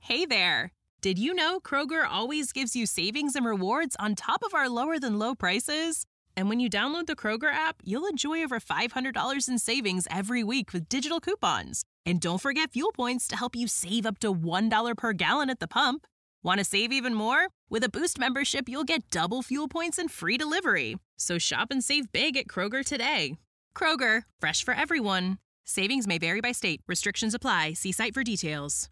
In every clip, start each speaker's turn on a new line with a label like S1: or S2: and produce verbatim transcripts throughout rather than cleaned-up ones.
S1: Hey there! Did you know Kroger always gives you savings and rewards on top of our lower-than-low prices? And when you download the Kroger app, you'll enjoy over five hundred dollars in savings every week with digital coupons. And don't forget fuel points to help you save up to one dollar per gallon at the pump. Want to save even more? With a Boost membership, you'll get double fuel points and free delivery. So shop and save big at Kroger today. Kroger, fresh for everyone. Savings may vary by state. Restrictions apply. See site for details.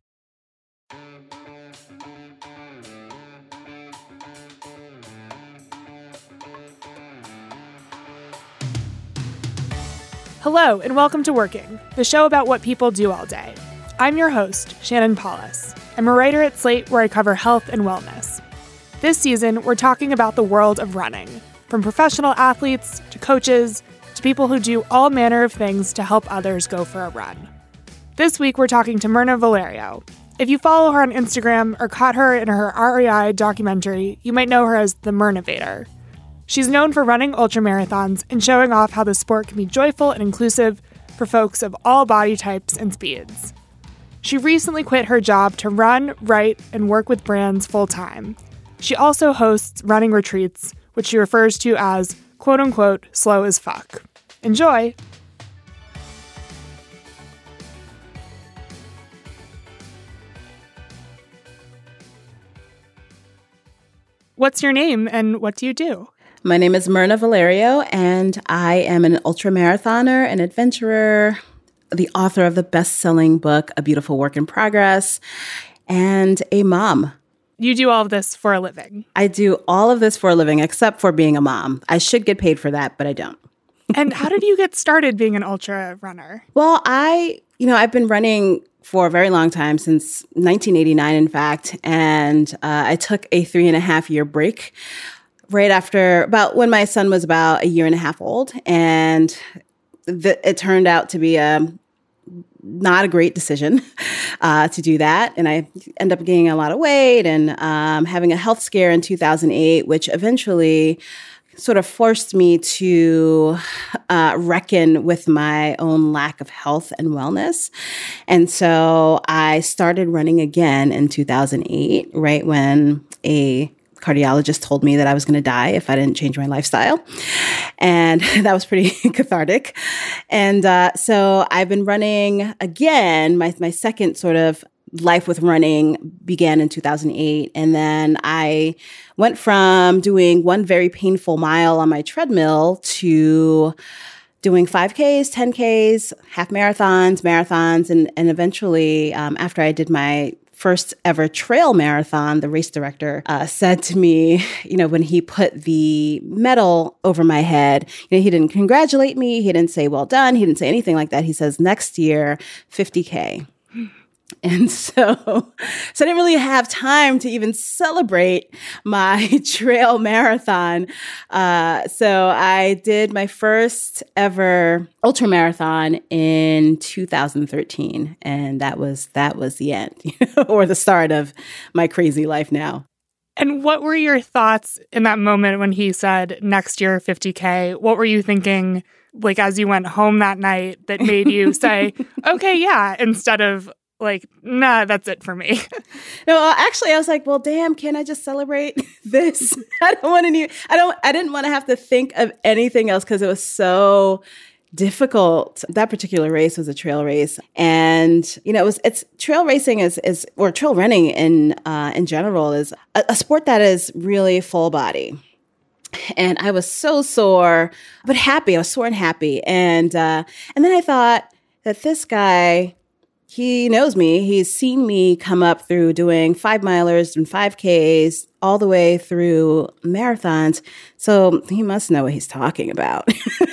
S2: Hello, and welcome to Working, the show about what people do all day. I'm your host, Shannon Paulus. I'm a writer at Slate where I cover health and wellness. This season, we're talking about the world of running, from professional athletes to coaches to people who do all manner of things to help others go for a run. This week, we're talking to Mirna Valerio. If you follow her on Instagram or caught her in her R E I documentary, you might know her as the Mirnavator. She's known for running ultramarathons and showing off how the sport can be joyful and inclusive for folks of all body types and speeds. She recently quit her job to run, write, and work with brands full-time. She also hosts running retreats, which she refers to as quote-unquote slow as fuck. Enjoy! What's your name and what do you do?
S3: My name is Mirna Valerio, and I am an ultramarathoner, an adventurer, the author of the best-selling book, A Beautiful Work in Progress, and a mom.
S2: You do all of this for a living.
S3: I do all of this for a living, except for being a mom. I should get paid for that, but I don't.
S2: And how did you get started being an ultra runner?
S3: Well, I, you know, I've been running for a very long time, since nineteen eighty-nine, in fact, and uh, I took a three and a half year break right after, about when my son was about a year and a half old, and the, it turned out to be a not a great decision uh, to do that. And I ended up gaining a lot of weight and um, having a health scare in two thousand eight, which eventually sort of forced me to uh, reckon with my own lack of health and wellness. And so I started running again in two thousand eight, right when a cardiologist told me that I was going to die if I didn't change my lifestyle. And that was pretty cathartic. And uh, so I've been running again. My, my second sort of life with running began in two thousand eight. And then I went from doing one very painful mile on my treadmill to doing five Ks, ten Ks, half marathons, marathons. And, and eventually, um, after I did my first ever trail marathon, the race director uh, said to me, you know, when he put the medal over my head, you know, he didn't congratulate me. He didn't say, well done. He didn't say anything like that. He says, next year, fifty K. And so, so I didn't really have time to even celebrate my trail marathon. Uh, so I did my first ever ultra marathon in two thousand thirteen, and that was that was the end, you know, or the start of my crazy life now.
S2: And what were your thoughts in that moment when he said next year fifty K? What were you thinking, like as you went home that night, that made you say, okay, yeah, instead of like, nah, that's it for me?
S3: No, actually, I was like, well, damn, can I just celebrate this? I don't want to. I don't. I didn't want to have to think of anything else because it was so difficult. That particular race was a trail race, and you know, it was. It's trail racing is is or trail running in uh, in general is a, a sport that is really full body. And I was so sore, but happy. I was sore and happy, and uh, and then I thought that this guy, he knows me. He's seen me come up through doing five milers and five Ks all the way through marathons. So he must know what he's talking about.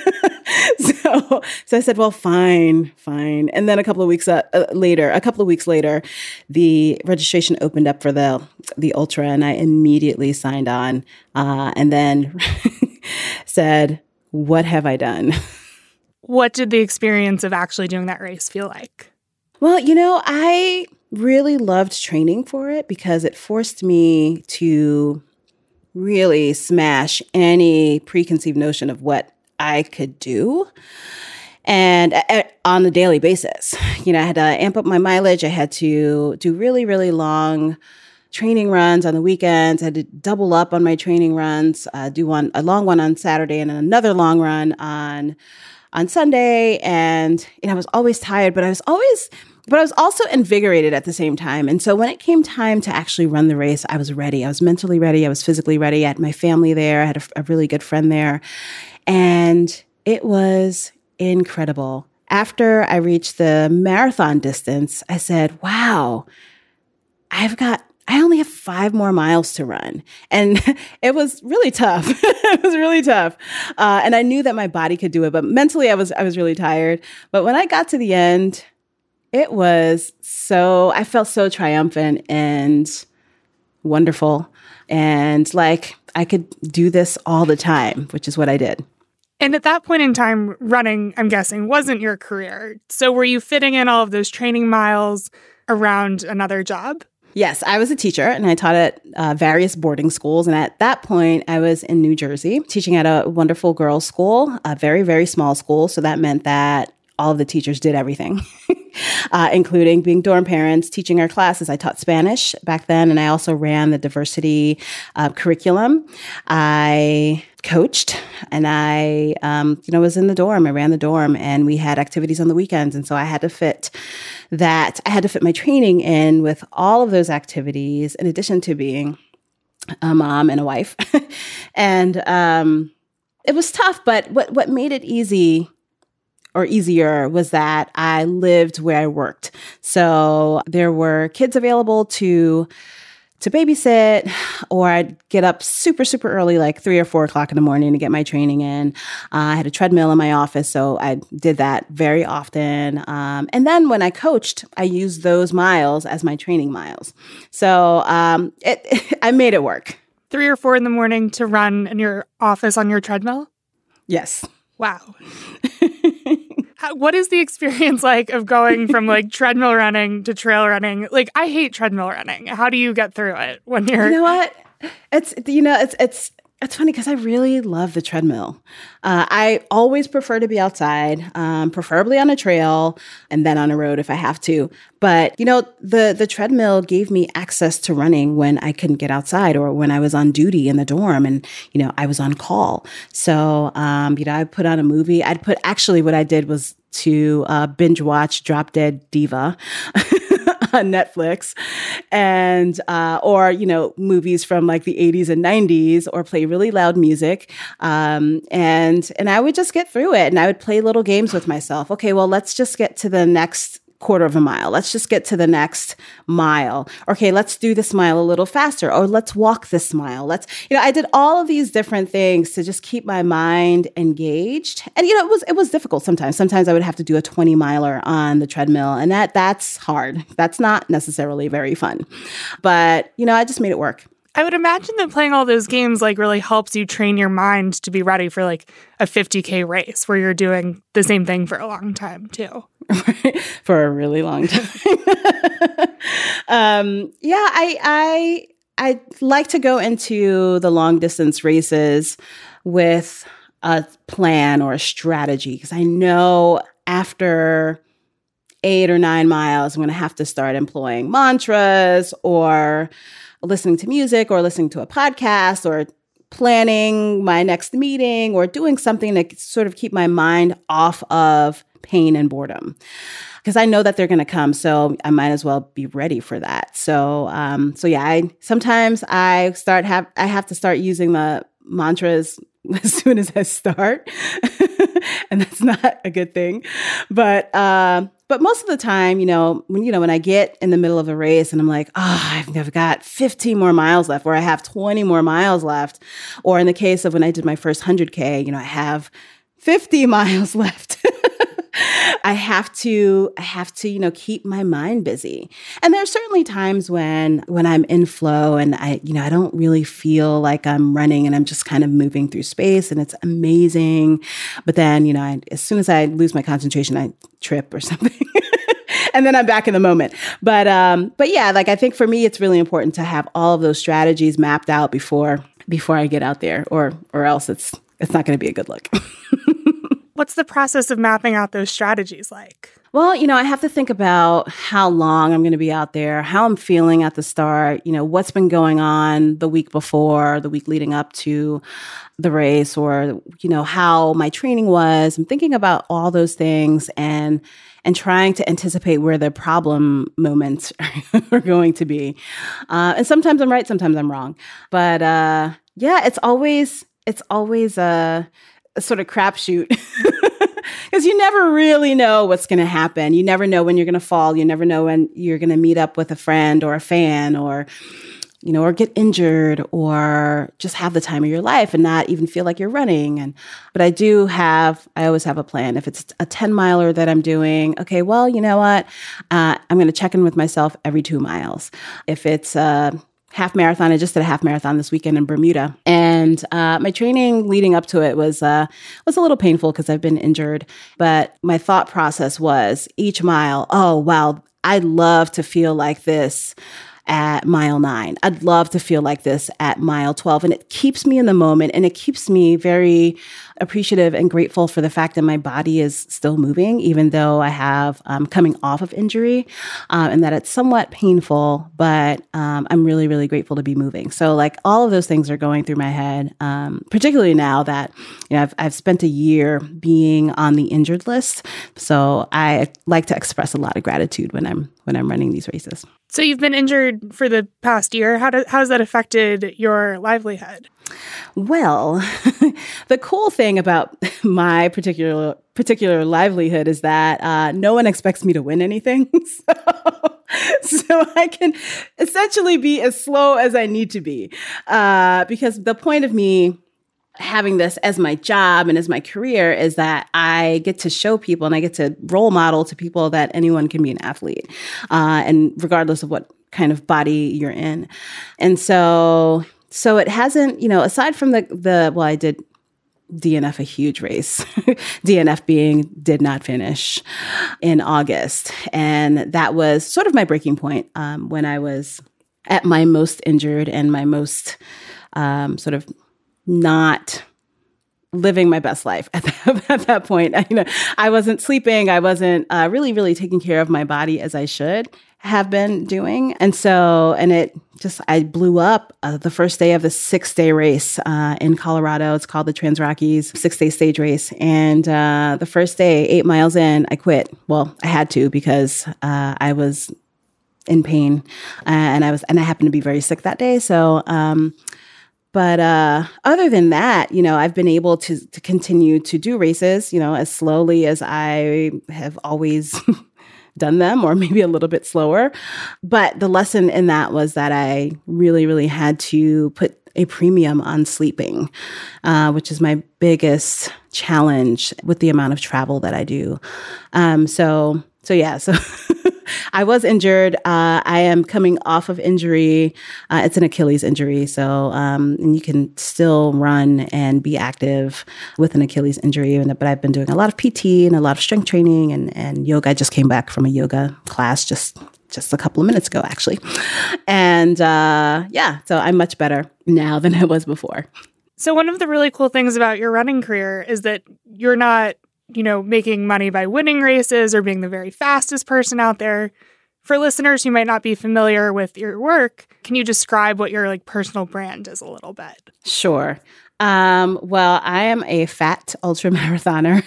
S3: so, so I said, well, fine, fine. And then a couple of weeks uh, uh, later, a couple of weeks later, the registration opened up for the, the ultra, and I immediately signed on uh, and then said, what have I done?
S2: What did the experience of actually doing that race feel like?
S3: Well, you know, I really loved training for it because it forced me to really smash any preconceived notion of what I could do. and uh, on a daily basis. You know, I had to amp up my mileage. I had to do really, really long training runs on the weekends. I had to double up on my training runs, uh, do one, a long one on Saturday and then another long run on, on Sunday. And, and I was always tired, but I was always, but I was also invigorated at the same time. And so when it came time to actually run the race, I was ready. I was mentally ready. I was physically ready. I had my family there. I had a, a really good friend there. And it was incredible. After I reached the marathon distance, I said, wow, I've got I only have five more miles to run. And it was really tough. It was really tough. Uh, and I knew that my body could do it, but mentally I was, I was really tired. But when I got to the end, it was so, I felt so triumphant and wonderful. And like I could do this all the time, which is what I did.
S2: And at that point in time, running, I'm guessing, wasn't your career. So were you fitting in all of those training miles around another job?
S3: Yes, I was a teacher and I taught at uh, various boarding schools. And at that point, I was in New Jersey teaching at a wonderful girls' school, a very, very small school. So that meant that all of the teachers did everything, uh, including being dorm parents, teaching our classes. I taught Spanish back then, and I also ran the diversity uh, curriculum. I coached, and I, um, you know, was in the dorm. I ran the dorm, and we had activities on the weekends. And so I had to fit that. I had to fit my training in with all of those activities, in addition to being a mom and a wife. and um, it was tough, but what what made it easy or easier was that I lived where I worked. So there were kids available to to babysit, or I'd get up super, super early, like three or four o'clock in the morning to get my training in. Uh, I had a treadmill in my office, so I did that very often. Um, and then when I coached, I used those miles as my training miles. So um, it, it, I made it work.
S2: Three or four in the morning to run in your office on your treadmill?
S3: Yes.
S2: Wow. How, what is the experience like of going from like treadmill running to trail running? Like, I hate treadmill running. How do you get through it when you're...
S3: You know what? It's, you know, it's, it's, it's funny because I really love the treadmill. Uh, I always prefer to be outside, um, preferably on a trail and then on a road if I have to. But, you know, the, the treadmill gave me access to running when I couldn't get outside or when I was on duty in the dorm and, you know, I was on call. So, um, you know, I put on a movie. I'd put, actually what I did was to uh, binge watch Drop Dead Diva on Netflix, and uh, or you know movies from like the eighties and nineties, or play really loud music, um, and and I would just get through it, and I would play little games with myself. Okay, well, let's just get to the next quarter of a mile. Let's just get to the next mile. Okay, let's do this mile a little faster, or let's walk this mile. Let's, you know, I did all of these different things to just keep my mind engaged. And, you know, it was, it was difficult sometimes. Sometimes I would have to do a twenty miler on the treadmill, and that, that's hard. That's not necessarily very fun, but, you know, I just made it work.
S2: I would imagine that playing all those games like really helps you train your mind to be ready for like a fifty K race where you're doing the same thing for a long time too.
S3: For a really long time. um, yeah, I, I, I like to go into the long distance races with a plan or a strategy, because I know after eight or nine miles, I'm going to have to start employing mantras or listening to music or listening to a podcast or planning my next meeting or doing something to sort of keep my mind off of pain and boredom, because I know that they're going to come. So I might as well be ready for that. So, um, so yeah, I, sometimes I start have, I have to start using the mantras as soon as I start, and that's not a good thing. But, uh, But most of the time, you know, when, you know, when I get in the middle of a race and I'm like, oh, I've, I've got fifteen more miles left, or I have twenty more miles left. Or in the case of when I did my first one hundred K, you know, I have fifty miles left. I have to, I have to, you know, keep my mind busy. And there are certainly times when, when I'm in flow and I, you know, I don't really feel like I'm running and I'm just kind of moving through space, and it's amazing. But then, you know, I, as soon as I lose my concentration, I trip or something. And then I'm back in the moment. But, um, but yeah, like I think for me, it's really important to have all of those strategies mapped out before, before I get out there, or, or else it's, it's not going to be a good look.
S2: What's the process of mapping out those strategies like?
S3: Well, you know, I have to think about how long I'm going to be out there, how I'm feeling at the start, you know, what's been going on the week before, the week leading up to the race, or, you know, how my training was. I'm thinking about all those things and and trying to anticipate where the problem moments are going to be. Uh, and sometimes I'm right, sometimes I'm wrong. But uh, yeah, it's always it's always a, a sort of crapshoot. Because you never really know what's going to happen. You never know when you're going to fall. You never know when you're going to meet up with a friend or a fan, or, you know, or get injured, or just have the time of your life and not even feel like you're running. And but I do have, I always have a plan. If it's a ten miler that I'm doing, okay, well, you know what? Uh, I'm going to check in with myself every two miles. If it's a half marathon, I just did a half marathon this weekend in Bermuda, and uh, my training leading up to it was uh, was a little painful because I've been injured. But my thought process was each mile, oh wow, I'd love to feel like this at mile nine. I'd love to feel like this at mile twelve. And it keeps me in the moment, and it keeps me very appreciative and grateful for the fact that my body is still moving, even though I have um, coming off of injury, uh, and that it's somewhat painful, but um, I'm really, really grateful to be moving. So like all of those things are going through my head, um, particularly now that, you know, I've, I've spent a year being on the injured list. So I like to express a lot of gratitude when I'm, when I'm running these races.
S2: So you've been injured for the past year. How, do, how has that affected your livelihood?
S3: Well, the cool thing about my particular particular livelihood is that uh, no one expects me to win anything. so, so I can essentially be as slow as I need to be, uh, because the point of me having this as my job and as my career is that I get to show people and I get to role model to people that anyone can be an athlete, uh, and regardless of what kind of body you're in. And so, so it hasn't, you know, aside from the, the, well, I did D N F a huge race, D N F being did not finish in August. And that was sort of my breaking point, um, when I was at my most injured and my most, um, sort of not living my best life at that, at that point. You know, I wasn't sleeping. I wasn't uh, really, really taking care of my body as I should have been doing. And so, and it just, I blew up uh, the first day of the six day race uh, in Colorado. It's called the Trans Rockies six day stage race. And uh, the first day, eight miles in, I quit. Well, I had to because uh, I was in pain, uh, and I was, and I happened to be very sick that day. So, um, But uh, other than that, you know, I've been able to to continue to do races, you know, as slowly as I have always done them, or maybe a little bit slower. But the lesson in that was that I really, really had to put a premium on sleeping, uh, which is my biggest challenge with the amount of travel that I do. Um, so, so yeah, so. I was injured. Uh, I am coming off of injury. Uh, it's an Achilles injury. So, um, and you can still run and be active with an Achilles injury. But I've been doing a lot of P T and a lot of strength training and, and yoga. I just came back from a yoga class just, just a couple of minutes ago, actually. And uh, yeah, so I'm much better now than I was before.
S2: So one of the really cool things about your running career is that you're not, you know, making money by winning races or being the very fastest person out there. For listeners who might not be familiar with your work, can you describe what your like personal brand is a little bit?
S3: Sure. Um, well, I am a fat ultra marathoner.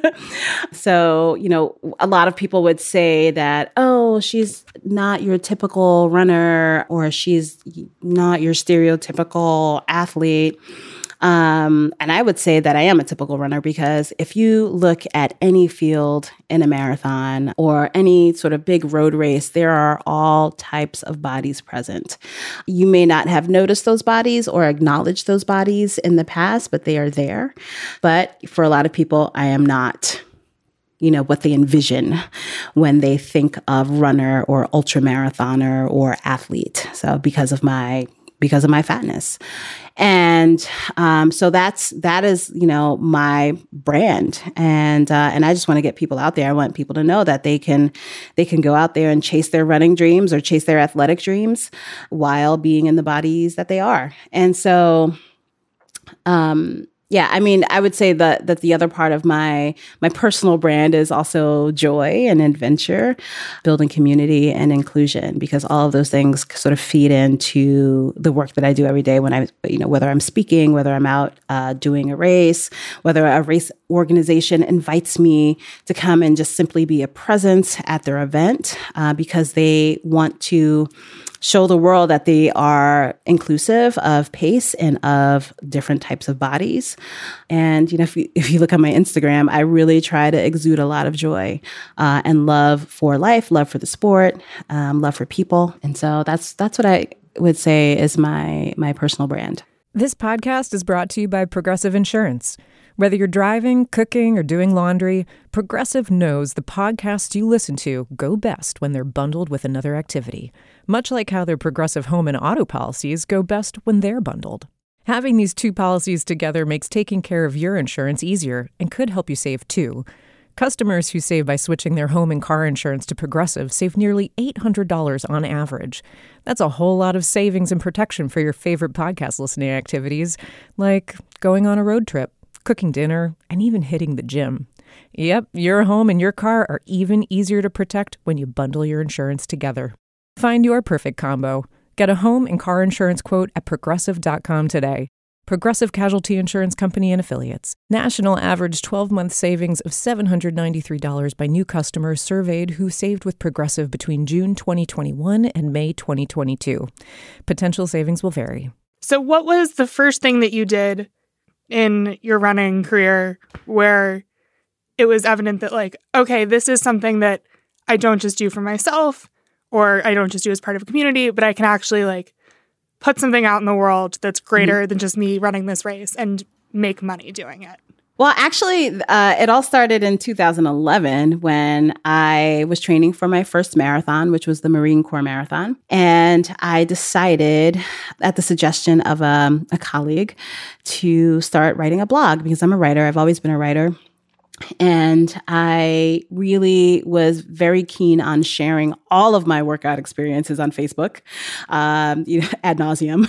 S3: So, you know, a lot of people would say that, oh, she's not your typical runner, or she's not your stereotypical athlete. Um, and I would say that I am a typical runner, because if you look at any field in a marathon or any sort of big road race, there are all types of bodies present. You may not have noticed those bodies or acknowledged those bodies in the past, but they are there. But for a lot of people, I am not, you know, what they envision when they think of runner or ultra marathoner or athlete. So because of my because of my fatness. And um, so that's, that is, you know, my brand. And, uh, and I just want to get people out there. I want people to know that they can, they can go out there and chase their running dreams or chase their athletic dreams while being in the bodies that they are. And so, um, Yeah, I mean, I would say that that the other part of my my personal brand is also joy and adventure, building community and inclusion, because all of those things sort of feed into the work that I do every day when I, you know, whether I'm speaking, whether I'm out uh, doing a race, whether a race organization invites me to come and just simply be a presence at their event uh, because they want to show the world that they are inclusive of pace and of different types of bodies. And, you know, if you, if you look at my Instagram, I really try to exude a lot of joy uh, and love for life, love for the sport, um, love for people. And so that's that's what I would say is my my personal brand.
S4: This podcast is brought to you by Progressive Insurance. Whether you're driving, cooking, or doing laundry, Progressive knows the podcasts you listen to go best when they're bundled with another activity, much like how their Progressive home and auto policies go best when they're bundled. Having these two policies together makes taking care of your insurance easier and could help you save too. Customers who save by switching their home and car insurance to Progressive save nearly eight hundred dollars on average. That's a whole lot of savings and protection for your favorite podcast listening activities, like going on a road trip, cooking dinner, and even hitting the gym. Yep, your home and your car are even easier to protect when you bundle your insurance together. Find your perfect combo. Get a home and car insurance quote at progressive dot com today. Progressive Casualty Insurance Company and Affiliates. National average twelve-month savings of seven hundred ninety-three dollars by new customers surveyed who saved with Progressive between June twenty twenty-one and May twenty twenty-two. Potential savings will vary.
S2: So what was the first thing that you did in your running career where it was evident that, like, okay, this is something that I don't just do for myself or I don't just do as part of a community, but I can actually, like, put something out in the world that's greater mm-hmm. than just me running this race and make money doing it?
S3: Well, actually, uh, it all started in two thousand eleven when I was training for my first marathon, which was the Marine Corps Marathon. And I decided, at the suggestion of um, a colleague, to start writing a blog because I'm a writer. I've always been a writer. And I really was very keen on sharing all of my workout experiences on Facebook, um, you know, ad nauseum.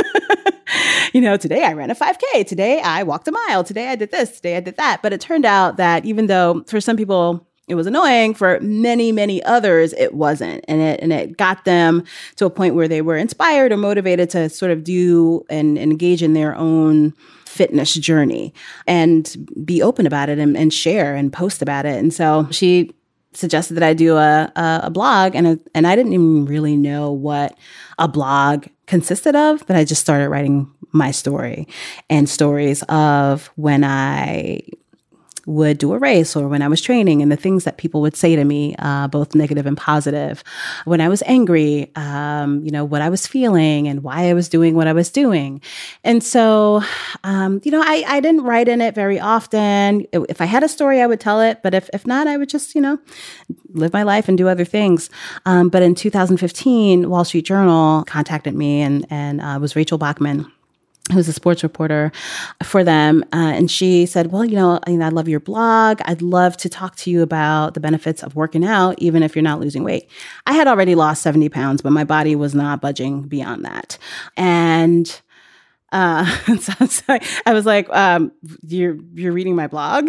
S3: You know, today I ran a five K. Today I walked a mile. Today I did this. Today I did that. But it turned out that even though for some people it was annoying, for many, many others it wasn't. And it and it got them to a point where they were inspired or motivated to sort of do and engage in their own fitness journey and be open about it and, and share and post about it. And so she suggested that I do a, a, a blog, and a, and I didn't even really know what a blog consisted of, but I just started writing my story and stories of when I would do a race or when I was training and the things that people would say to me, uh, both negative and positive. When I was angry, um, you know, what I was feeling and why I was doing what I was doing. And so, um, you know, I, I didn't write in it very often. If I had a story, I would tell it. But if, if not, I would just, you know, live my life and do other things. Um, but in two thousand fifteen, Wall Street Journal contacted me, and, and uh, it was Rachel Bachman, who's a sports reporter for them. Uh, and she said, well, you know, I, mean, I love your blog. I'd love to talk to you about the benefits of working out, even if you're not losing weight. I had already lost seventy pounds, but my body was not budging beyond that. And uh, so, so I was like, um, you're, you're reading my blog?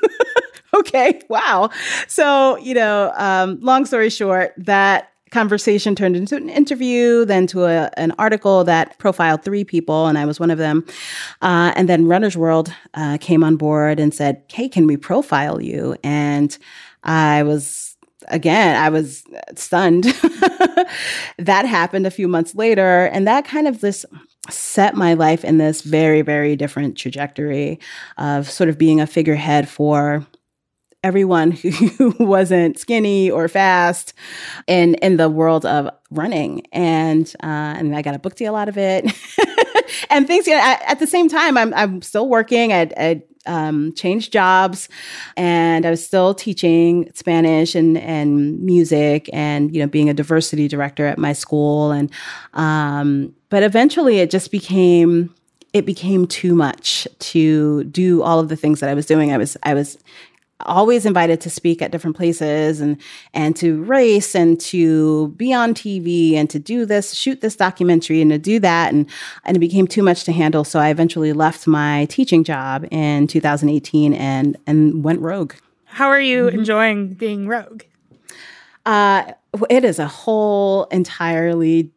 S3: Okay, wow. So, you know, um, long story short, that conversation turned into an interview, then to a, an article that profiled three people, and I was one of them. Uh, and then Runner's World uh, came on board and said, hey, can we profile you? And I was, again, I was stunned. That happened a few months later, and that kind of this set my life in this very, very different trajectory of sort of being a figurehead for everyone who wasn't skinny or fast in, in the world of running. And uh, and I got a book deal out of it. And things, you know, at, at the same time, I'm I'm still working. I, I um, changed jobs, and I was still teaching Spanish and, and music and, you know, being a diversity director at my school. And um, but eventually it just became, it became too much to do all of the things that I was doing. I was, I was always invited to speak at different places and and to race and to be on T V and to do this, shoot this documentary and to do that. And, and it became too much to handle. So I eventually left my teaching job in two thousand eighteen and, and went rogue.
S2: How are you
S3: Mm-hmm.
S2: enjoying being rogue?
S3: Uh, it is a whole entirely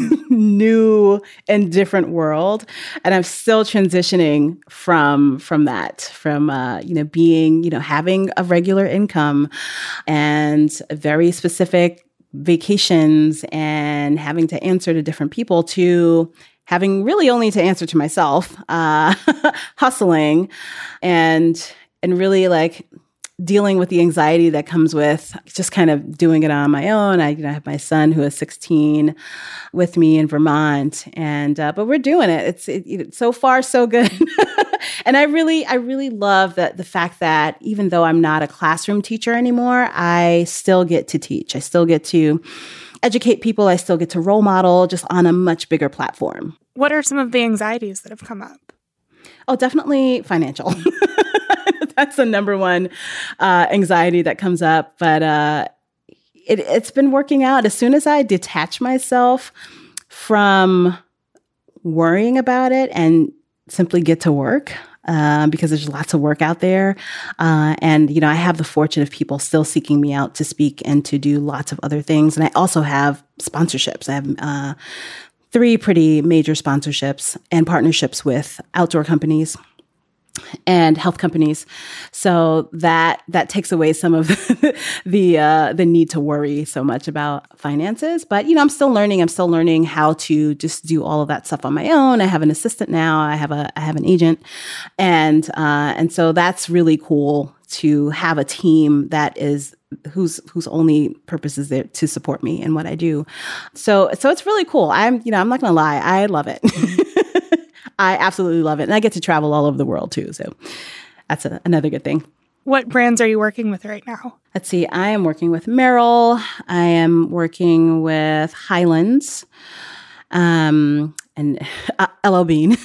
S3: new and different world. And I'm still transitioning from, from that, from, uh, you know, being, you know, having a regular income and very specific vacations and having to answer to different people to having really only to answer to myself, uh, hustling and, and really like dealing with the anxiety that comes with just kind of doing it on my own. I, you know, I have my son who is sixteen with me in Vermont, and uh, but we're doing it. It's it, it, so far so good. And I really, I really love that the fact that even though I'm not a classroom teacher anymore, I still get to teach. I still get to educate people. I still get to role model just on a much bigger platform.
S2: What are some of the anxieties that have come up?
S3: Oh, definitely financial. That's the number one uh, anxiety that comes up. But uh, it, it's been working out. As soon as I detach myself from worrying about it and simply get to work, um, because there's lots of work out there. Uh, and, you know, I have the fortune of people still seeking me out to speak and to do lots of other things. And I also have sponsorships. I have uh, three pretty major sponsorships and partnerships with outdoor companies and health companies. So that that takes away some of the uh, the need to worry so much about finances. But, you know, I'm still learning. I'm still learning how to just do all of that stuff on my own. I have an assistant now. I have a I have an agent. And uh, and so that's really cool to have a team that is whose whose only purpose is there to support me in what I do. So so it's really cool. I'm, you know, I'm not going to lie. I love it. I absolutely love it. And I get to travel all over the world too. So that's a, another good thing.
S2: What brands are you working with right now?
S3: Let's see. I am working with Merrell. I am working with Highlands um, and uh, L L Bean.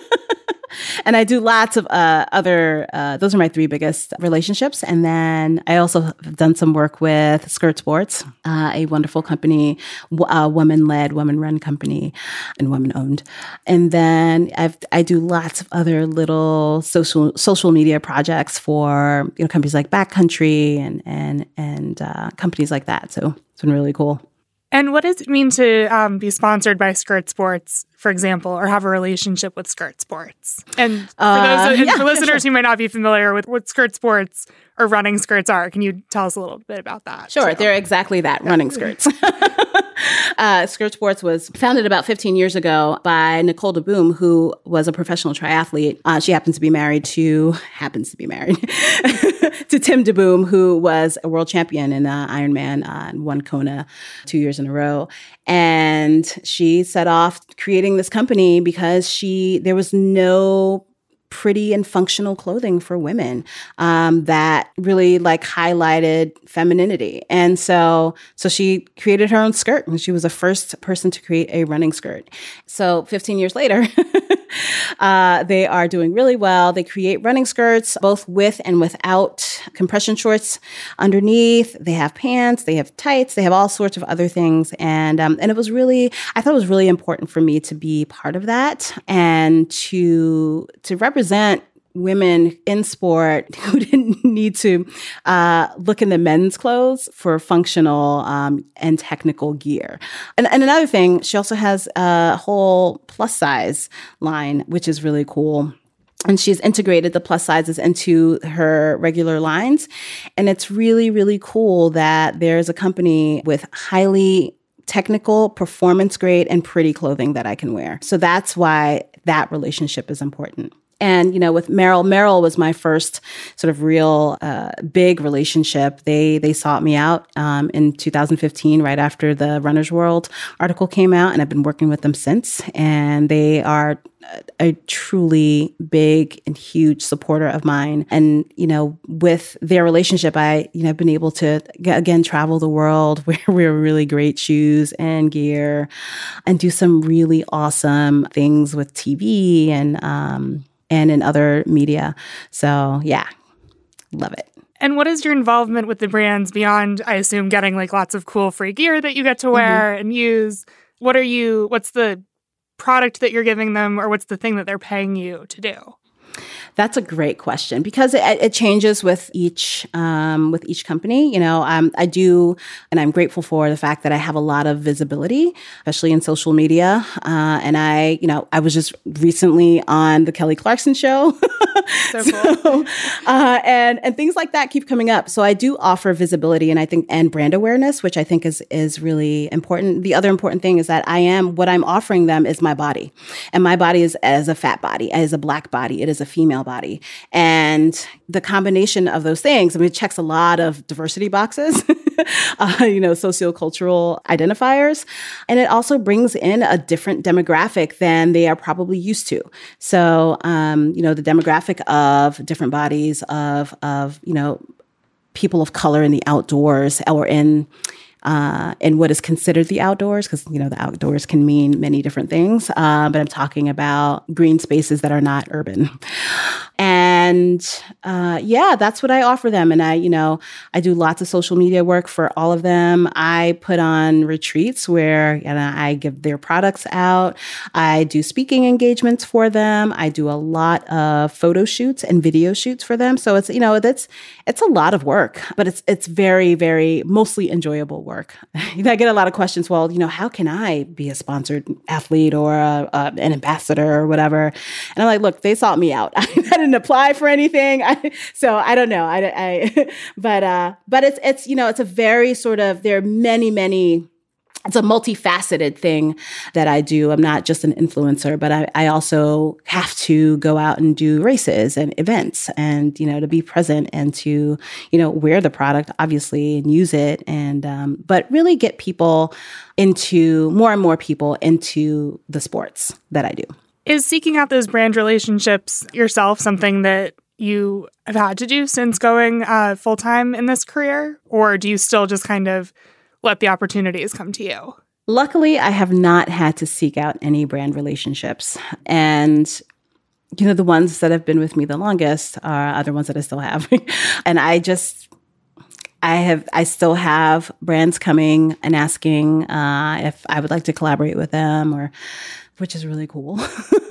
S3: And I do lots of uh, other, uh, those are my three biggest relationships. And then I also have done some work with Skirt Sports, uh, a wonderful company, a woman-led, woman-run company and woman-owned. And then I've, I do lots of other little social social media projects for, you know, companies like Backcountry and, and, and uh, companies like that. So it's been really cool.
S2: And what does it mean to um, be sponsored by Skirt Sports, for example, or have a relationship with Skirt Sports? And for,
S3: uh,
S2: those, and
S3: yeah,
S2: for listeners
S3: yeah, sure.
S2: who might not be familiar with what Skirt Sports or running skirts are, can you tell us a little bit about that?
S3: Sure,
S2: too?
S3: they're exactly that, running skirts. uh, Skirt Sports was founded about fifteen years ago by Nicole DeBoom, who was a professional triathlete. Uh, she happens to be married to, happens to be married to Tim DeBoom, who was a world champion in uh, Ironman uh, and won Kona two years in a row. And she set off creating this company because she there was no pretty and functional clothing for women um, that really like highlighted femininity. And so so she created her own skirt, and she was the first person to create a running skirt. So fifteen years later, uh, they are doing really well. They create running skirts, both with and without compression shorts underneath. They have pants, they have tights, they have all sorts of other things. And um, and it was really, I thought it was really important for me to be part of that and to to represent represent women in sport who didn't need to uh, look in the men's clothes for functional um, and technical gear. And, and another thing, she also has a whole plus size line, which is really cool. And she's integrated the plus sizes into her regular lines. And it's really, really cool that there's a company with highly technical, performance grade, and pretty clothing that I can wear. So that's why that relationship is important. And, you know, with Merrell, Merrell was my first sort of real uh, big relationship. They they sought me out um, in two thousand fifteen, right after the Runner's World article came out, and I've been working with them since. And they are a truly big and huge supporter of mine. And, you know, with their relationship, I, you know, I've been able to, again, travel the world, wear, wear really great shoes and gear, and do some really awesome things with T V and, um, and in other media. So yeah, love it.
S2: And what is your involvement with the brands beyond, I assume, getting like lots of cool free gear that you get to wear mm-hmm. and use? What are you, what's the product that you're giving them, or what's the thing that they're paying you to do?
S3: That's a great question because it, it changes with each um, with each company. You know, um, I do, and I'm grateful for the fact that I have a lot of visibility, especially in social media. Uh, and I, you know, I was just recently on the Kelly Clarkson show,
S2: so cool.
S3: so, uh, and and things like that keep coming up. So I do offer visibility, and I think and brand awareness, which I think is is really important. The other important thing is that I am what I'm offering them is my body, and my body is as a fat body, as a Black body, it is a female body. And the combination of those things, I mean, it checks a lot of diversity boxes, uh, you know, sociocultural identifiers. And it also brings in a different demographic than they are probably used to. So, um, you know, the demographic of different bodies of, of, you know, people of color in the outdoors or in Uh, in what is considered the outdoors, because, you know, the outdoors can mean many different things. Uh, but I'm talking about green spaces that are not urban. And uh, yeah, that's what I offer them. And I, you know, I do lots of social media work for all of them. I put on retreats where you know, I give their products out. I do speaking engagements for them. I do a lot of photo shoots and video shoots for them. So it's, you know, that's, it's a lot of work, but it's, it's very, very mostly enjoyable work. I get a lot of questions. Well, you know, how can I be a sponsored athlete or a, a, an ambassador or whatever? And I'm like, look, they sought me out. I didn't apply for anything. I, so I don't know. I, I but, uh, but it's, it's, you know, it's a very sort of, there are many, many, it's a multifaceted thing that I do. I'm not just an influencer, but I, I also have to go out and do races and events and, you know, to be present and to, you know, wear the product, obviously, and use it. And, um, but really get people into, more and more people into the sports that I do.
S2: Is seeking out those brand relationships yourself something that you have had to do since going uh, full-time in this career? Or do you still just kind of let the opportunities come to you?
S3: Luckily, I have not had to seek out any brand relationships. And, you know, the ones that have been with me the longest are other ones that I still have. And I just, I have, I still have brands coming and asking uh, if I would like to collaborate with them, or, which is really cool.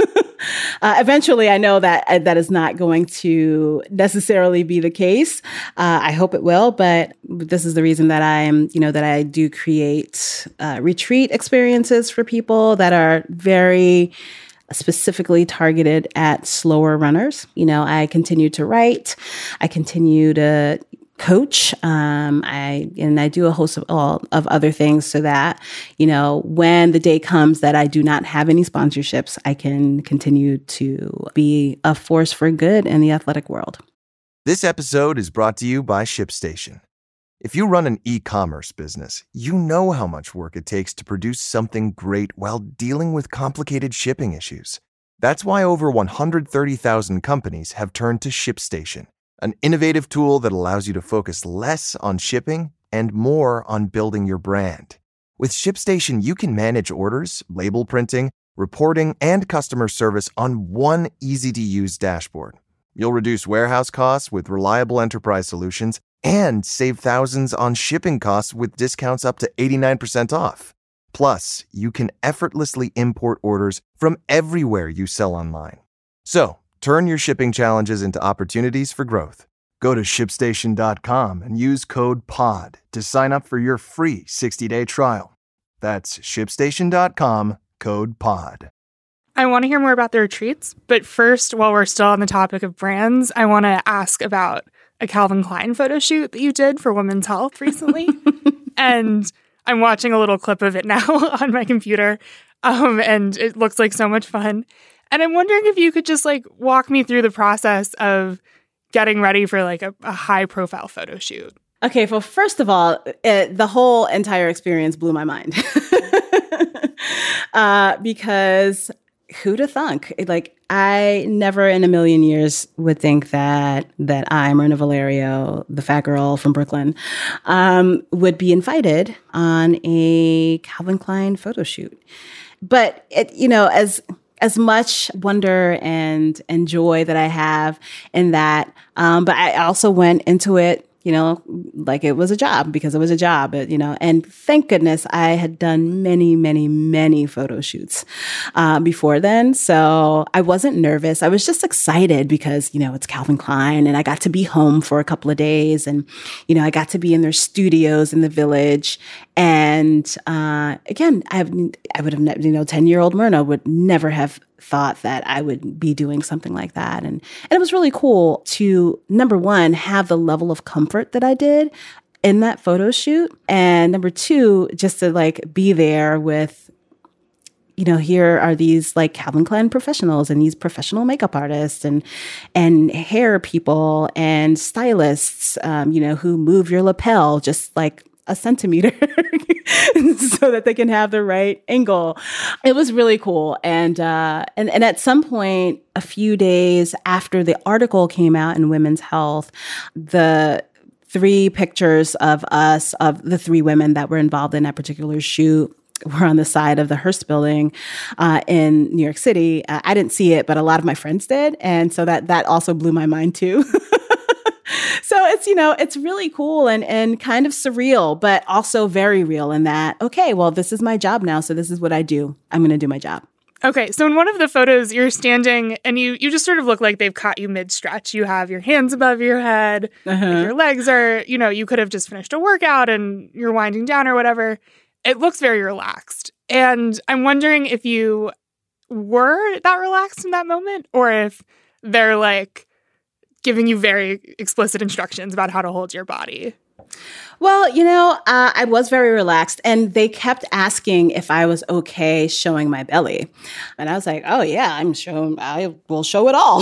S3: Uh, eventually, I know that uh, that is not going to necessarily be the case. Uh, I hope it will, but this is the reason that I'm, you know, that I do create uh, retreat experiences for people that are very specifically targeted at slower runners. You know, I continue to write. I continue to coach. Um, I and I do a host of all of other things so that, you know, when the day comes that I do not have any sponsorships, I can continue to be a force for good in the athletic world.
S5: This episode is brought to you by ShipStation. If you run an e-commerce business, you know how much work it takes to produce something great while dealing with complicated shipping issues. That's why over one hundred thirty thousand companies have turned to ShipStation, an innovative tool that allows you to focus less on shipping and more on building your brand. With ShipStation, you can manage orders, label printing, reporting, and customer service on one easy-to-use dashboard. You'll reduce warehouse costs with reliable enterprise solutions and save thousands on shipping costs with discounts up to eighty-nine percent off. Plus, you can effortlessly import orders from everywhere you sell online. So, turn your shipping challenges into opportunities for growth. Go to ship station dot com and use code P O D to sign up for your free sixty-day trial. That's ship station dot com, code P O D.
S2: I want to hear more about the retreats, but first, while we're still on the topic of brands, I want to ask about a Calvin Klein photo shoot that you did for Women's Health recently. And I'm watching a little clip of it now on my computer, um, and it looks like so much fun. And I'm wondering if you could just like walk me through the process of getting ready for like a, a high profile photo shoot.
S3: Okay, well, first of all, it, the whole entire experience blew my mind. uh, because who'd have thunk? Like, I never in a million years would think that that I, Myrna Valerio, the fat girl from Brooklyn, um, would be invited on a Calvin Klein photo shoot. But, it, you know, as as much wonder and, and joy that I have in that. Um, but I also went into it, you know, like it was a job because it was a job, you know, and thank goodness I had done many, many, many photo shoots uh, before then. So I wasn't nervous. I was just excited because, you know, it's Calvin Klein and I got to be home for a couple of days and, you know, I got to be in their studios in the Village. And uh, again, I, have, I would have, ne- you know, ten-year-old Myrna would never have thought that I would be doing something like that. And, and it was really cool to, number one, have the level of comfort that I did in that photo shoot. And number two, just to like be there with, you know, here are these like Calvin Klein professionals and these professional makeup artists and, and hair people and stylists, um, you know, who move your lapel just like a centimeter so that they can have the right angle. It was really cool. And, uh, and, and at some point, a few days after the article came out in Women's Health, the three pictures of us, of the three women that were involved in that particular shoot, were on the side of the Hearst building uh, in New York City. Uh, I didn't see it, but a lot of my friends did. And so that, that also blew my mind too. So it's, you know, it's really cool and, and kind of surreal, but also very real in that, okay, well, this is my job now. So this is what I do. I'm going to do my job.
S2: Okay. So in one of the photos, you're standing and you, you just sort of look like they've caught you mid-stretch. You have your hands above your head.
S3: Uh-huh.
S2: Like your legs are, you know, you could have just finished a workout and you're winding down or whatever. It looks very relaxed. And I'm wondering if you were that relaxed in that moment or if they're like, giving you very explicit instructions about how to hold your body.
S3: Well, you know, uh, I was very relaxed and they kept asking if I was okay showing my belly. And I was like, oh yeah, I'm showing, I will show it all.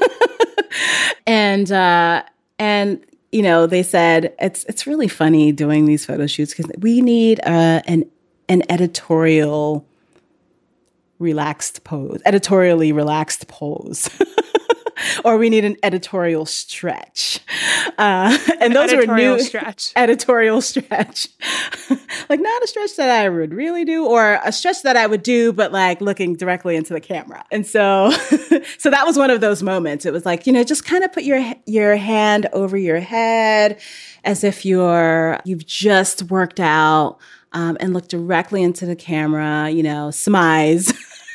S3: and, uh, and, you know, they said, it's, it's really funny doing these photo shoots because we need uh, an, an editorial relaxed pose, editorially relaxed pose. Or we need an editorial stretch. Uh, and
S2: an
S3: those
S2: editorial
S3: were new
S2: stretch.
S3: editorial stretch. Like not a stretch that I would really do or a stretch that I would do, but like looking directly into the camera. And so, so that was one of those moments. It was like, you know, just kind of put your, your hand over your head as if you're, you've just worked out um, and look directly into the camera, you know, smize.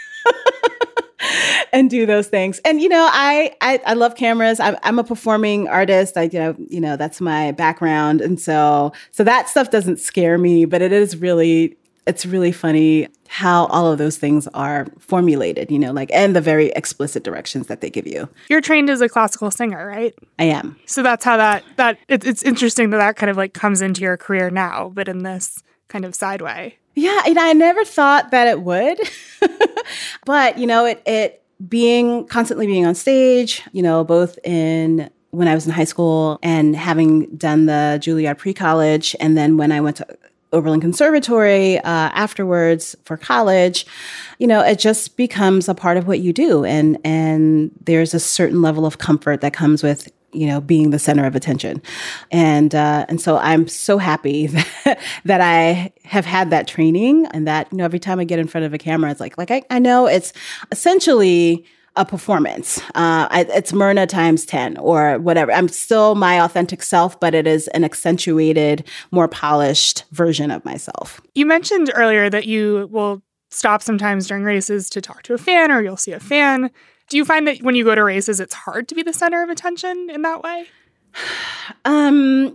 S3: And do those things. And, you know, I, I, I love cameras. I'm, I'm a performing artist. I, you know, you know, that's my background. And so, so that stuff doesn't scare me, but it is really, it's really funny how all of those things are formulated, you know, like, and the very explicit directions that they give you.
S2: You're trained as a classical singer, right?
S3: I am.
S2: So that's how that, that it, it's interesting that that kind of like comes into your career now, but in this kind of side way.
S3: Yeah. And I never thought that it would, but, you know, it, it, being constantly being on stage, you know, both in when I was in high school and having done the Juilliard pre-college. And then when I went to Oberlin Conservatory uh, afterwards for college, you know, it just becomes a part of what you do. And, and there's a certain level of comfort that comes with, you know, being the center of attention. And, uh, and so I'm so happy that, that I have had that training and that, you know, every time I get in front of a camera, it's like, like, I, I know it's essentially a performance. Uh, I, it's Myrna times ten or whatever. I'm still my authentic self, but it is an accentuated, more polished version of myself.
S2: You mentioned earlier that you will stop sometimes during races to talk to a fan or you'll see a fan. Do you find that when you go to races, it's hard to be the center of attention in that way?
S3: Um,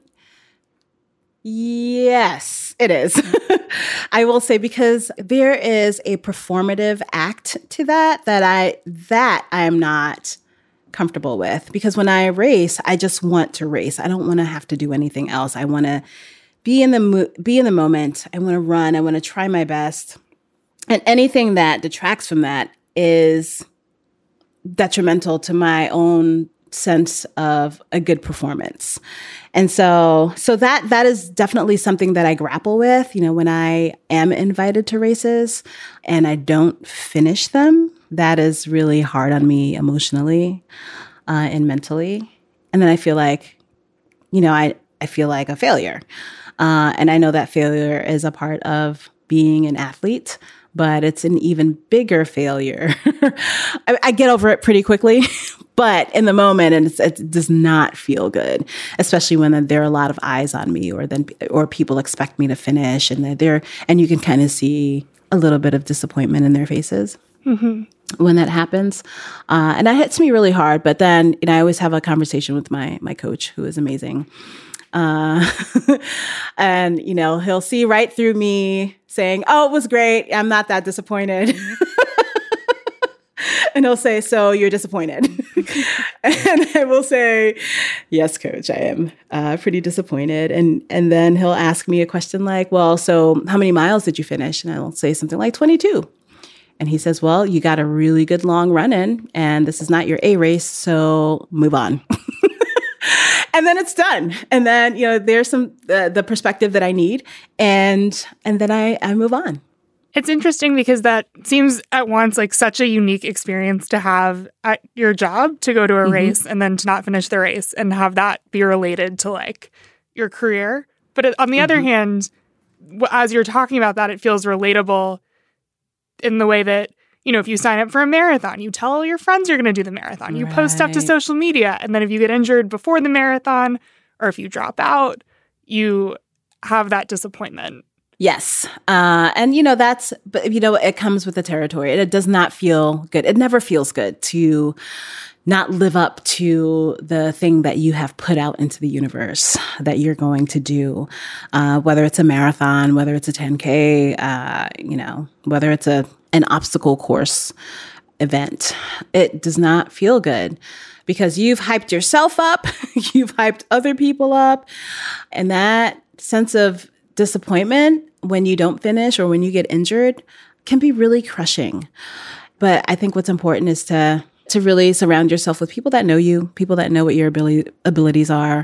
S3: yes, it is. I will say because there is a performative act to that that I that I am not comfortable with. Because when I race, I just want to race. I don't want to have to do anything else. I want to be in the mo- be in the moment. I want to run. I want to try my best. And anything that detracts from that is detrimental to my own sense of a good performance. And so, so that, that is definitely something that I grapple with, you know, when I am invited to races and I don't finish them, that is really hard on me emotionally, uh, and mentally. And then I feel like, you know, I, I feel like a failure. Uh, and I know that failure is a part of being an athlete, but it's an even bigger failure. I, I get over it pretty quickly, but in the moment, and it's, it does not feel good, especially when there are a lot of eyes on me, or then or people expect me to finish, and they're there, and you can kind of see a little bit of disappointment in their faces. Mm-hmm. When that happens. Uh, and that hits me really hard. But then, you know, I always have a conversation with my my coach, who is amazing. Uh, and, you know, he'll see right through me saying, oh, it was great. I'm not that disappointed. And he'll say, so you're disappointed. And I will say, yes, coach, I am uh, pretty disappointed. And and then he'll ask me a question like, well, so how many miles did you finish? And I'll say something like twenty-two. And he says, well, you got a really good long run in, and this is not your A race, so move on. And then it's done. And then, you know, there's some, uh, the perspective that I need, and and then I, I move on.
S2: It's interesting because that seems at once like such a unique experience to have at your job, to go to a mm-hmm. race and then to not finish the race and have that be related to like your career. But on the mm-hmm. other hand, as you're talking about that, it feels relatable in the way that, you know, if you sign up for a marathon, you tell all your friends you're going to do the marathon. You right. post stuff to social media. And then if you get injured before the marathon, or if you drop out, you have that disappointment.
S3: Yes. Uh, and, you know, that's, but you know, it comes with the territory. It, it does not feel good. It never feels good to not live up to the thing that you have put out into the universe that you're going to do, uh, whether it's a marathon, whether it's a ten K, uh, you know, whether it's a an obstacle course event. It does not feel good because you've hyped yourself up, you've hyped other people up, and that sense of disappointment when you don't finish or when you get injured can be really crushing. But I think what's important is to to really surround yourself with people that know you, people that know what your ability, abilities are,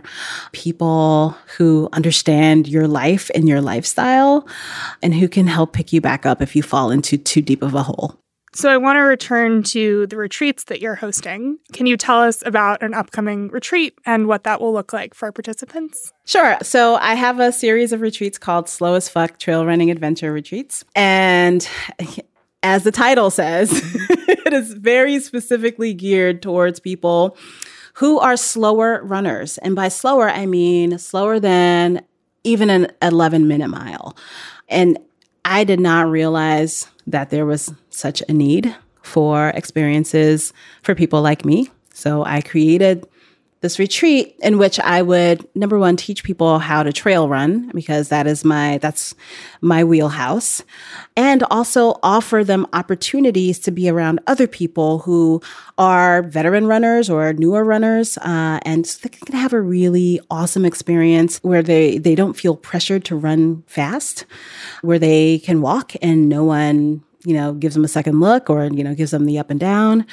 S3: people who understand your life and your lifestyle, and who can help pick you back up if you fall into too deep of a hole.
S2: So I want to return to the retreats that you're hosting. Can you tell us about an upcoming retreat and what that will look like for our participants?
S3: Sure. So I have a series of retreats called Slow as Fuck Trail Running Adventure Retreats. And as the title says, it is very specifically geared towards people who are slower runners. And by slower, I mean slower than even an eleven minute mile. And I did not realize that there was such a need for experiences for people like me. So I created this retreat in which I would, number one, teach people how to trail run, because that is my, that's my wheelhouse, and also offer them opportunities to be around other people who are veteran runners or newer runners, uh, and they can have a really awesome experience where they, they don't feel pressured to run fast, where they can walk and no one, you know, gives them a second look or, you know, gives them the up and down,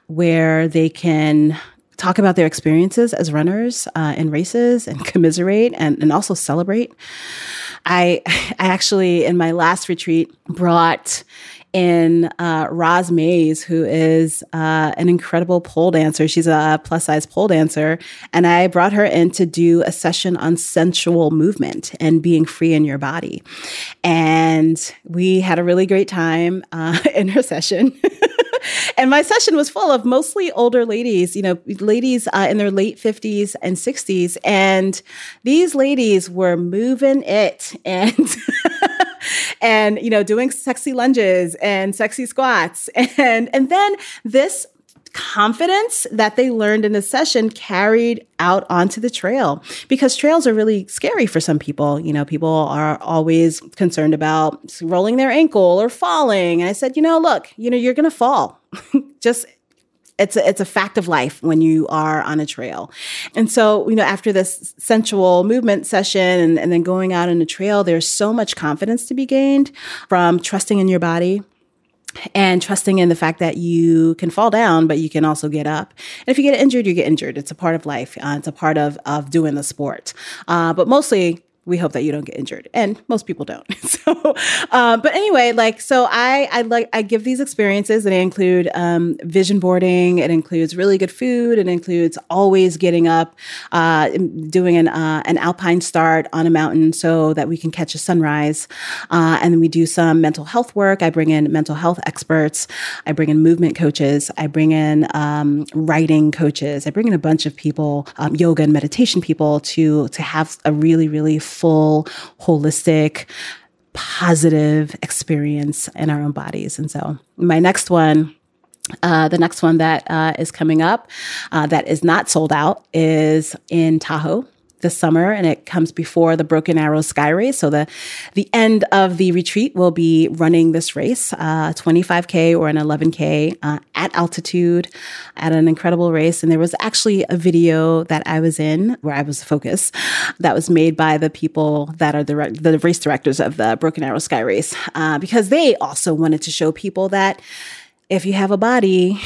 S3: where they can talk about their experiences as runners uh, in races and commiserate and, and also celebrate. I, I actually, in my last retreat, brought in uh, Roz Mays, who is uh, an incredible pole dancer. She's a plus-size pole dancer. And I brought her in to do a session on sensual movement and being free in your body. And we had a really great time uh, in her session. And my session was full of mostly older ladies, you know, ladies uh, in their late fifties and sixties. And these ladies were moving it and, and, you know, doing sexy lunges and sexy squats. And, and then this confidence that they learned in the session carried out onto the trail, because trails are really scary for some people. You know, people are always concerned about rolling their ankle or falling. And I said, you know, look, you know, you're going to fall. Just it's a, it's a fact of life when you are on a trail. And so, you know, after this sensual movement session and, and then going out on a trail, there's so much confidence to be gained from trusting in your body and trusting in the fact that you can fall down, but you can also get up. And if you get injured, you get injured. It's a part of life. Uh, it's a part of, of doing the sport. Uh, but mostly we hope that you don't get injured. And most people don't. so, um, but anyway, like, so I, I like, I give these experiences and they include, um, vision boarding. It includes really good food. It includes always getting up, uh, doing an, uh, an alpine start on a mountain so that we can catch a sunrise. Uh, and then we do some mental health work. I bring in mental health experts. I bring in movement coaches. I bring in, um, writing coaches. I bring in a bunch of people, um, yoga and meditation people to, to have a really, really full, holistic, positive experience in our own bodies. And so my next one, uh, the next one that uh, is coming up uh, that is not sold out is in Tahoe this summer, and it comes before the Broken Arrow Sky Race. So the the end of the retreat will be running this race, uh, twenty-five K or an eleven K uh, at altitude at an incredible race. And there was actually a video that I was in where I was the focus that was made by the people that are the, the race directors of the Broken Arrow Sky Race, uh, because they also wanted to show people that if you have a body,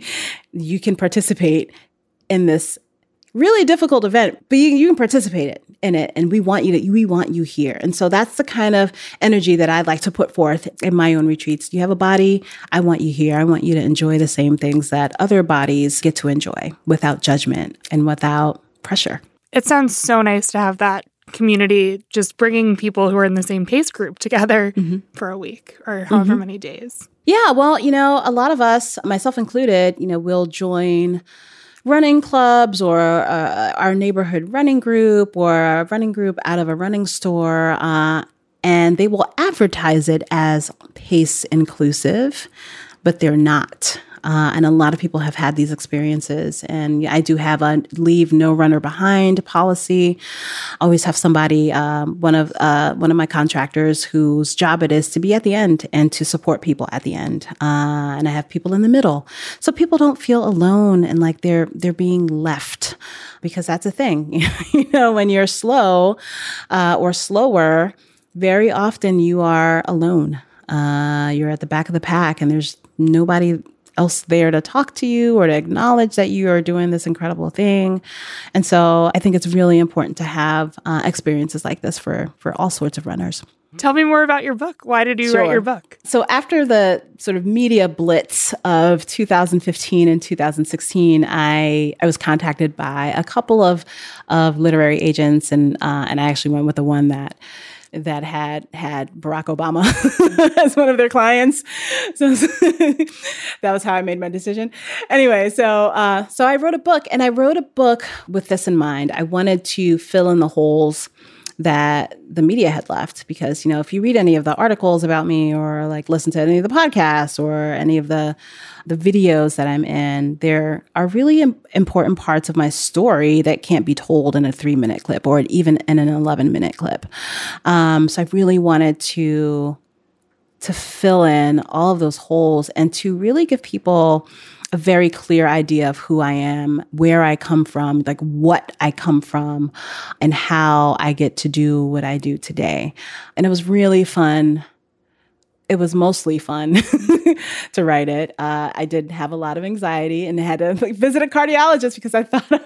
S3: you can participate in this really difficult event, but you, you can participate in it. And we want you to, we want you here. And so that's the kind of energy that I'd like to put forth in my own retreats. You have a body. I want you here. I want you to enjoy the same things that other bodies get to enjoy without judgment and without pressure.
S2: It sounds so nice to have that community, just bringing people who are in the same pace group together mm-hmm. for a week or however mm-hmm. many days.
S3: Yeah. Well, you know, a lot of us, myself included, you know, will join running clubs or uh, our neighborhood running group or a running group out of a running store, uh, and they will advertise it as pace inclusive, but they're not. Uh, and a lot of people have had these experiences. And I do have a leave no runner behind policy. I always have somebody, um, one of uh, one of my contractors whose job it is to be at the end and to support people at the end. Uh, and I have people in the middle, so people don't feel alone and like they're they're being left, because that's a thing. You know, when you're slow uh, or slower, very often you are alone. Uh, you're at the back of the pack, and there's nobody else there to talk to you or to acknowledge that you are doing this incredible thing. And so I think it's really important to have uh, experiences like this for, for all sorts of runners.
S2: Tell me more about your book. Why did you
S3: Sure.
S2: write your book?
S3: So after the sort of media blitz of two thousand fifteen and two thousand sixteen, I, I was contacted by a couple of, of literary agents, and uh, and I actually went with the one that that had had Barack Obama as one of their clients. So that was how I made my decision. Anyway, so uh, so I wrote a book, and I wrote a book with this in mind. I wanted to fill in the holes that the media had left, because, you know, if you read any of the articles about me or like listen to any of the podcasts or any of the the videos that I'm in, there are really im- important parts of my story that can't be told in a three minute clip or even in an eleven minute clip. Um, so I really wanted to to fill in all of those holes and to really give people a very clear idea of who I am, where I come from, like what I come from, and how I get to do what I do today. And it was really fun. It was mostly fun to write it. Uh, I did have a lot of anxiety and had to like, visit a cardiologist because I thought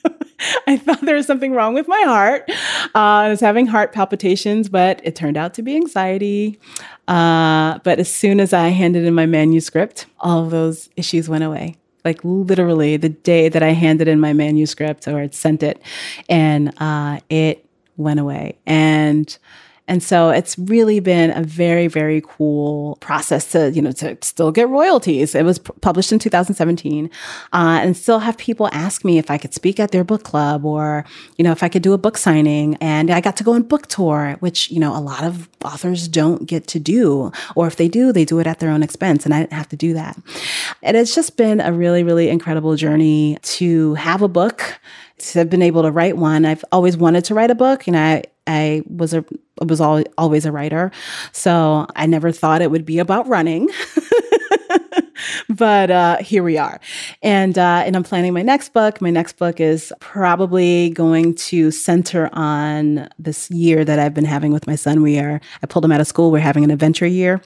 S3: I thought there was something wrong with my heart. Uh, I was having heart palpitations, but it turned out to be anxiety. Uh, but as soon as I handed in my manuscript, all of those issues went away. Like literally the day that I handed in my manuscript or had sent it, and uh, it went away. And And so it's really been a very, very cool process to, you know, to still get royalties. It was p- published in two thousand seventeen, uh, and still have people ask me if I could speak at their book club or, you know, if I could do a book signing. And I got to go on book tour, which, you know, a lot of authors don't get to do, or if they do, they do it at their own expense. And I didn't have to do that. And it's just been a really, really incredible journey to have a book, to have been able to write one. I've always wanted to write a book, and I I was a was al- always a writer, so I never thought it would be about running. But uh, here we are. And uh, and I'm planning my next book. My next book is probably going to center on this year that I've been having with my son. We are, I pulled him out of school. We're having an adventure year.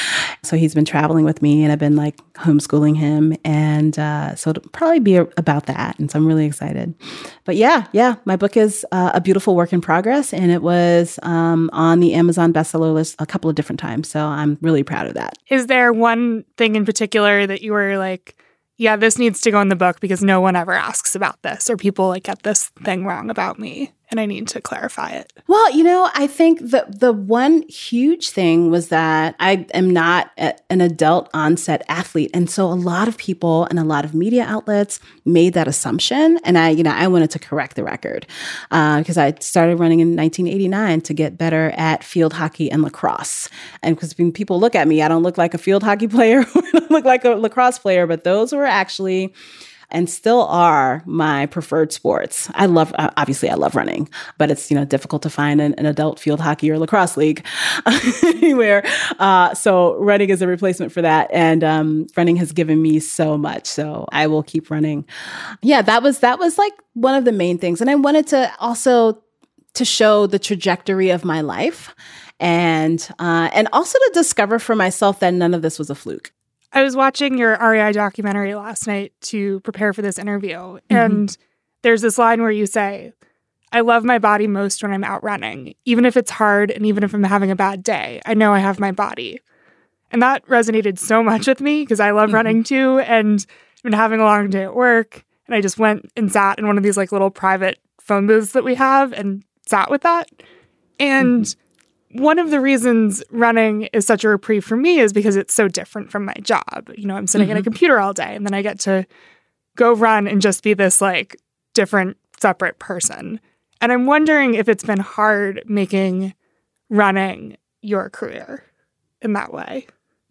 S3: So he's been traveling with me and I've been like homeschooling him. And uh, so it'll probably be a, about that. And so I'm really excited. But yeah, yeah, my book is uh, a beautiful work in progress. And it was um, on the Amazon bestseller list a couple of different times. So I'm really proud of that.
S2: Is there one thing in particular that you were like, yeah, this needs to go in the book because no one ever asks about this, or people like get this thing wrong about me and I need to clarify it?
S3: Well, you know, I think the the one huge thing was that I am not a, an adult onset athlete. And so a lot of people and a lot of media outlets made that assumption. And I, you know, I wanted to correct the record uh, because I started running in nineteen eighty-nine to get better at field hockey and lacrosse. And because when people look at me, I don't look like a field hockey player, or I don't look like a lacrosse player, but those were actually and still are my preferred sports. I love, obviously I love running, but it's, you know, difficult to find an, an adult field hockey or lacrosse league anywhere. Uh, so running is a replacement for that. And um, running has given me so much. So I will keep running. Yeah, that was, that was like one of the main things. And I wanted to also to show the trajectory of my life and, uh, and also to discover for myself that none of this was a fluke.
S2: I was watching your R E I documentary last night to prepare for this interview. Mm-hmm. And there's this line where you say, I love my body most when I'm out running, even if it's hard and even if I'm having a bad day. I know I have my body. And that resonated so much with me because I love mm-hmm. running too. And I've been having a long day at work. And I just went and sat in one of these like little private phone booths that we have and sat with that. And mm-hmm. one of the reasons running is such a reprieve for me is because it's so different from my job. You know, I'm sitting mm-hmm. at a computer all day and then I get to go run and just be this like different, separate person. And I'm wondering if it's been hard making running your career in that way.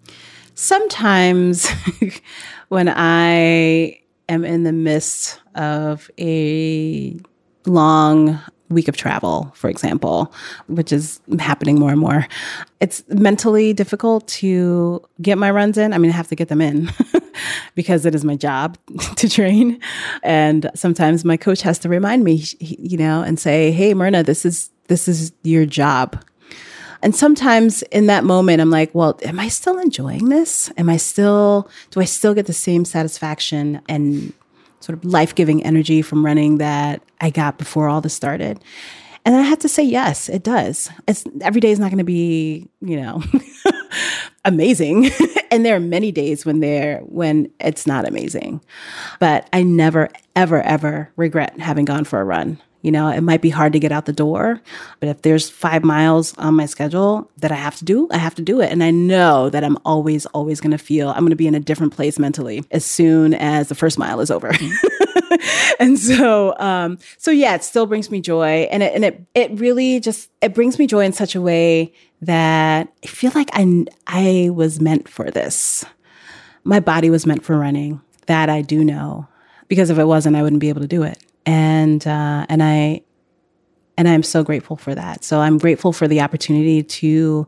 S3: Sometimes when I am in the midst of a long week of travel, for example, which is happening more and more, it's mentally difficult to get my runs in. I mean, I have to get them in because it is my job to train. And sometimes my coach has to remind me, you know, and say, hey, Myrna, this is, this is your job. And sometimes in that moment, I'm like, well, am I still enjoying this? Am I still, do I still get the same satisfaction and sort of life-giving energy from running that I got before all this started? And I had to say, yes, it does. It's every day is not going to be, you know, amazing. And there are many days when they're, when it's not amazing. But I never, ever, ever regret having gone for a run. You know, it might be hard to get out the door, but if there's five miles on my schedule that I have to do, I have to do it. And I know that I'm always, always going to feel, I'm going to be in a different place mentally as soon as the first mile is over. And so, um, so yeah, it still brings me joy. And it, and it, it really just, it brings me joy in such a way that I feel like I, I was meant for this. My body was meant for running. That I do know, because if it wasn't, I wouldn't be able to do it. And, uh, and I, and I'm so grateful for that. So I'm grateful for the opportunity to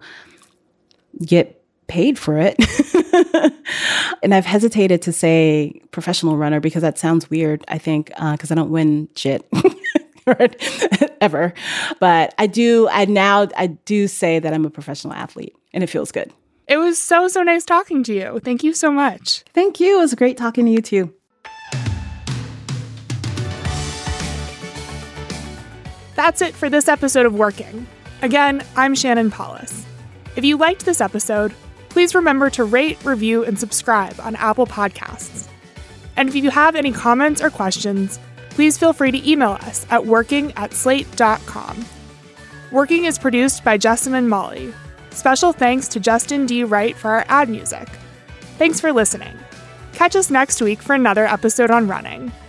S3: get paid for it. And I've hesitated to say professional runner because that sounds weird, I think, uh, cause I don't win shit ever, but I do, I now, I do say that I'm a professional athlete and it feels good.
S2: It was so, so nice talking to you. Thank you so much.
S3: Thank you. It was great talking to you too.
S2: That's it for this episode of Working. Again, I'm Shannon Paulus. If you liked this episode, please remember to rate, review, and subscribe on Apple Podcasts. And if you have any comments or questions, please feel free to email us at working at slate dot com. Working is produced by Justin and Molly. Special thanks to Justin D. Wright for our ad music. Thanks for listening. Catch us next week for another episode on running.